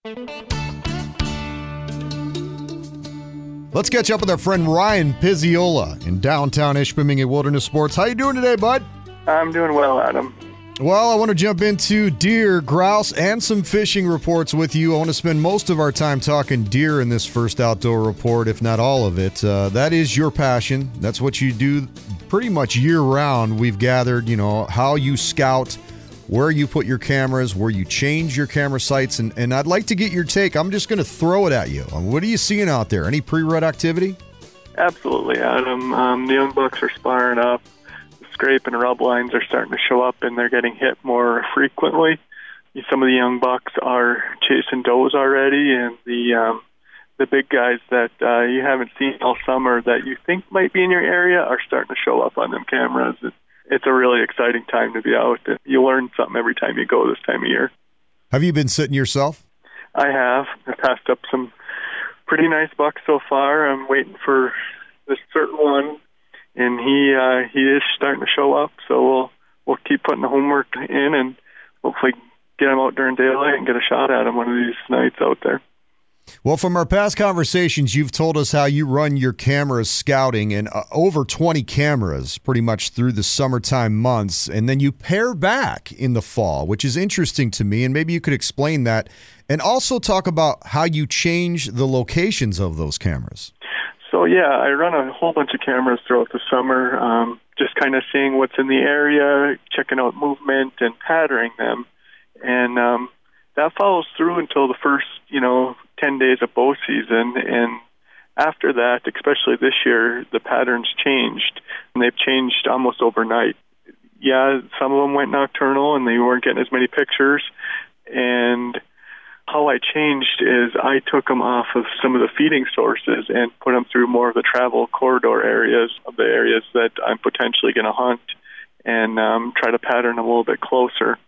Let's catch up with our friend Ryan Pizziola in downtown Ishpeming at Wilderness Sports. How you doing today, bud? I'm doing well, Adam. Well, I want to jump into deer, grouse, and some fishing reports with you. I want to spend most of our time talking deer in this first outdoor report, if not all of it. That is your passion. That's what you do pretty much year-round. We've gathered, how you scout, where you put your cameras, where you change your camera sites, and I'd like to get your take. I'm just going to throw it at you. What are you seeing out there? Any pre-rut activity? Absolutely, Adam. The young bucks are sparring up. The scrape and rub lines are starting to show up, and they're getting hit more frequently. Some of the young bucks are chasing does already, and the big guys that you haven't seen all summer that you think might be in your area are starting to show up on them cameras. It's a really exciting time to be out. You learn something every time you go this time of year. Have you been sitting yourself? I have. I passed up some pretty nice bucks so far. I'm waiting for this certain one, and he is starting to show up. So we'll keep putting the homework in and hopefully get him out during daylight and get a shot at him one of these nights out there. Well, from our past conversations, you've told us how you run your cameras scouting, and over 20 cameras pretty much through the summertime months, and then you pare back in the fall, which is interesting to me, and maybe you could explain that, and also talk about how you change the locations of those cameras. So, yeah, I run a whole bunch of cameras throughout the summer, just kind of seeing what's in the area, checking out movement, and patterning them, and that follows through until the first, 10 days of bow season, and after that, especially this year, the patterns changed, and they've changed almost overnight. Yeah, some of them went nocturnal, and they weren't getting as many pictures, and how I changed is I took them off of some of the feeding sources and put them through more of the travel corridor areas of the areas that I'm potentially going to hunt, and try to pattern them a little bit closer.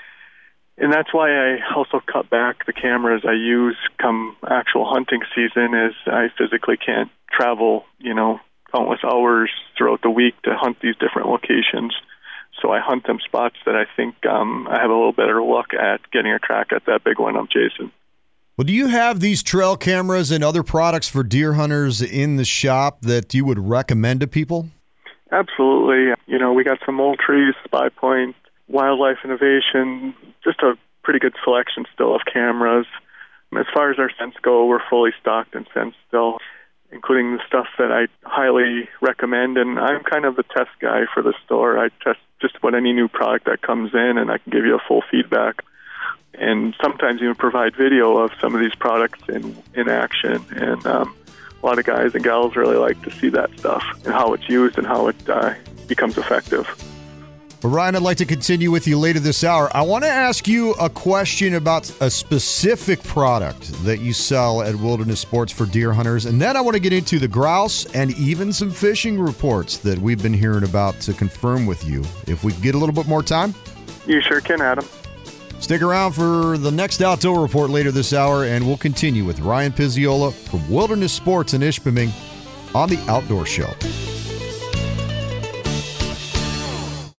And that's why I also cut back the cameras I use come actual hunting season, is I physically can't travel, countless hours throughout the week to hunt these different locations. So I hunt them spots that I think I have a little better look at getting a crack at that big one I'm chasing. Well, do you have these trail cameras and other products for deer hunters in the shop that you would recommend to people? Absolutely. We got some Moultrie, Spy Point, Wildlife Innovation, just a pretty good selection still of cameras. As far as our scents go, we're fully stocked in scents still, including the stuff that I highly recommend. And I'm kind of the test guy for the store. I test just about any new product that comes in, and I can give you a full feedback. And sometimes even provide video of some of these products in action. And a lot of guys and gals really like to see that stuff and how it's used and how it becomes effective. Well, Ryan, I'd like to continue with you later this hour. I want to ask you a question about a specific product that you sell at Wilderness Sports for deer hunters, and then I want to get into the grouse and even some fishing reports that we've been hearing about to confirm with you. If we get a little bit more time? You sure can, Adam. Stick around for the next outdoor report later this hour, and we'll continue with Ryan Pizziola from Wilderness Sports in Ishpeming on The Outdoor Show.